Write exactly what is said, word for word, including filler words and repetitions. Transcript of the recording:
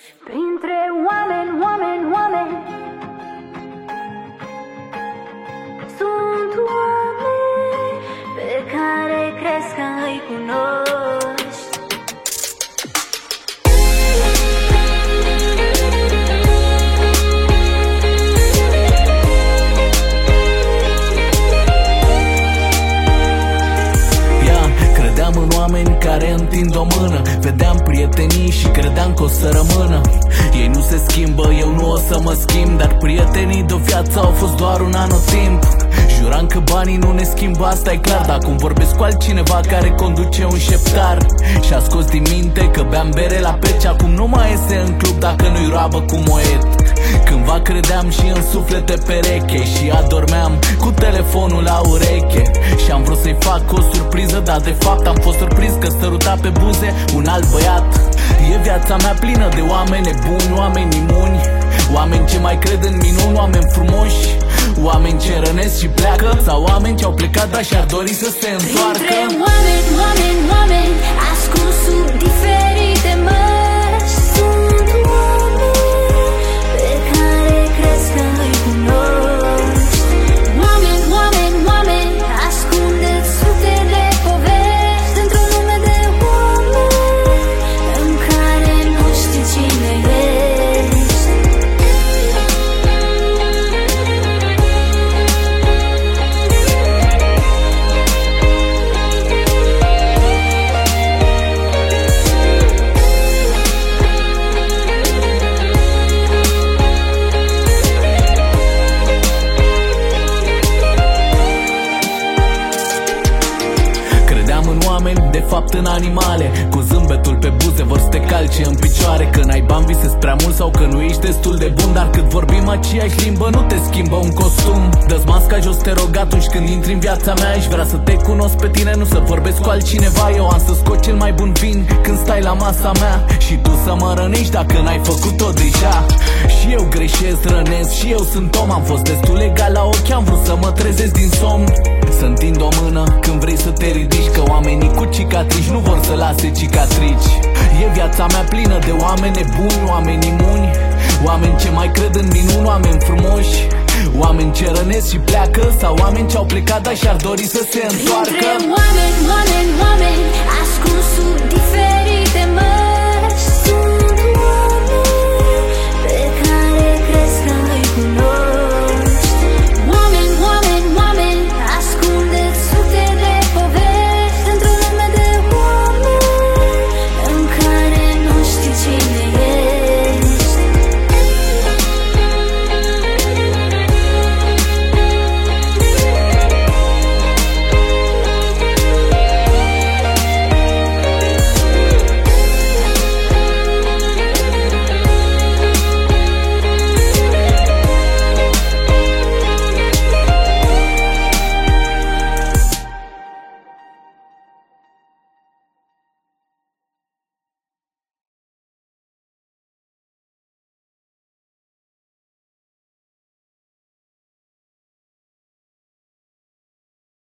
Printre oameni, oameni, oameni, sunt oameni pe care crezi că îi cunoști. Credeam în oameni care întind o mână, vedeam prietenii și credeam că o să rămână. Ei nu se schimbă, eu nu o să mă schimb, dar prietenii de-o viață au fost doar un anotimp. Juram că banii nu ne schimbă, asta e clar, dar acum vorbesc cu altcineva care conduce un șeptar. Și-a scos din minte că beam bere la peci, acum nu mai iese în club dacă nu-i roabă cu moet. Cândva credeam și în suflete pereche și adormeam cu telefonul la ureche. Și am vrut să-i fac o surpriză, dar de fapt am fost surprins că săruta pe buze un alt băiat. E viața mea plină de oameni buni, oameni imuni, oameni ce mai cred în minuni, oameni frumoși, oameni ce rănesc și pleacă, sau oameni ce au plecat dar și-ar dori să se întoarcă. Printre oameni, oameni, oameni, ascuns sub diferite măști, sunt oameni pe care crezi că îi cunoști. Oameni, oameni, oameni, ascundeți sute de povești într-un lume de oameni în care nu știi cine ești. De fapt în animale, cu zâmbetul pe buze vor să te calce în picioare. Că n-ai bani, visezi prea mult sau că nu ești destul de bun, dar cât vorbim aceeași limbă nu te schimbă un costum. Dă-ți masca jos, te rog, atunci când intri în viața mea. Aș vrea să te cunosc pe tine, nu să vorbesc cu altcineva. Eu am să scot cel mai bun vin când stai la masa mea și tu să mă rănești dacă n-ai făcut-o deja. Și eu greșesc, rănesc și eu sunt om. Am fost destul egal la ochi, am vrut să mă trezesc din somn. Să întind o mână când vrei să te ridici, că oamenii cu cicatrici nu vor să lase cicatrici. E viața mea plină de oameni buni, oameni imuni, oameni ce mai cred în minuni, oameni frumoși, oameni ce rănesc și pleacă, sau oameni ce au plecat dar și-ar dori să se întoarcă. Printre oameni, oameni, oameni, ascuns sub diferite